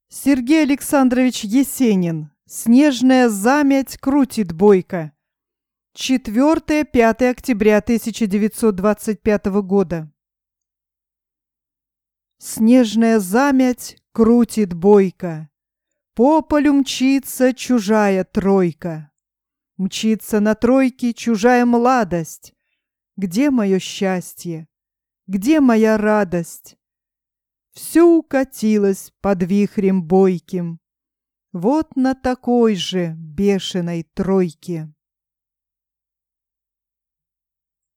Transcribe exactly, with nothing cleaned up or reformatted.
Сергей Александрович Есенин. Снежная замять крутит бойко. четвёртое-пятое октября тысяча девятьсот двадцать пятого года. Снежная замять крутит бойко. По полю мчится чужая тройка. Мчится на тройке чужая младость. Где мое счастье? Где моя радость? Все укатилось под вихрем бойким. Вот на такой же бешеной тройке.